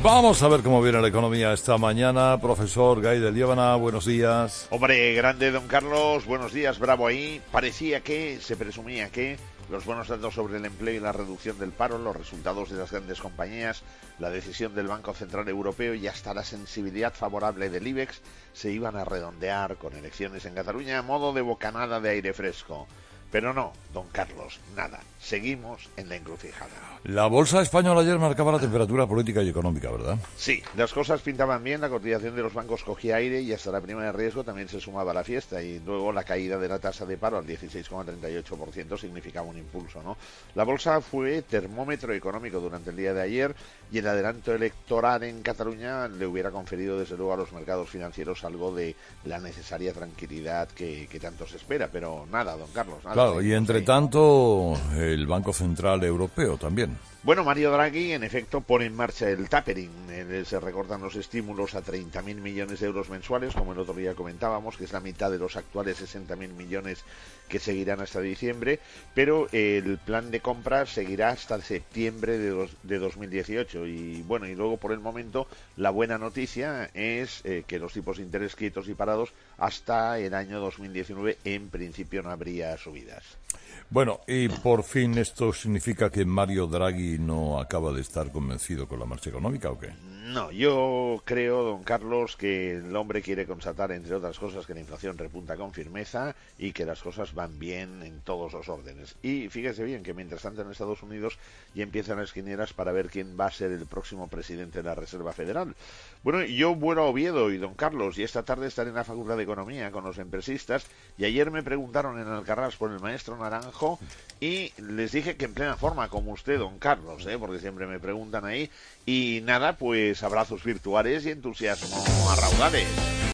Vamos a ver cómo viene la economía esta mañana. Profesor Gay de Liébana, buenos días. Hombre, grande don Carlos, buenos días, bravo ahí. Se presumía que los buenos datos sobre el empleo y la reducción del paro, los resultados de las grandes compañías, la decisión del Banco Central Europeo y hasta la sensibilidad favorable del IBEX se iban a redondear con elecciones en Cataluña a modo de bocanada de aire fresco. Pero no, don Carlos, nada. Seguimos en la encrucijada. La bolsa española ayer marcaba la temperatura política y económica, ¿verdad? Sí, las cosas pintaban bien, la cotización de los bancos cogía aire y hasta la prima de riesgo también se sumaba a la fiesta y luego la caída de la tasa de paro al 16,38% significaba un impulso, ¿no? La bolsa fue termómetro económico durante el día de ayer y el adelanto electoral en Cataluña le hubiera conferido desde luego a los mercados financieros algo de la necesaria tranquilidad que tanto se espera, pero nada, don Carlos, nada. Claro, y entre tanto el Banco Central Europeo también. Bueno, Mario Draghi, en efecto, pone en marcha el tapering. Se recortan los estímulos a 30.000 millones de euros mensuales, como el otro día comentábamos, que es la mitad de los actuales 60.000 millones que seguirán hasta diciembre, pero el plan de compra seguirá hasta septiembre de 2018. Y bueno, y luego por el momento la buena noticia es que los tipos de interés quietos y parados hasta el año 2019 en principio no habría subidas. Bueno, y por fin esto significa que Mario Draghi no acaba de estar convencido con la marcha económica, ¿o qué? No, yo creo, don Carlos, que el hombre quiere constatar, entre otras cosas, que la inflación repunta con firmeza y que las cosas van bien en todos los órdenes. Y fíjese bien que mientras tanto en Estados Unidos ya empiezan las quinielas para ver quién va a ser el próximo presidente de la Reserva Federal. Bueno, yo vuelo a Oviedo y don Carlos, y esta tarde estaré en la Facultad de Economía con los empresistas, y ayer me preguntaron en Alcarrás por el maestro Naranjo y les dije que en plena forma, como usted, don Carlos, porque siempre me preguntan ahí, y nada, pues abrazos virtuales y entusiasmo a raudales.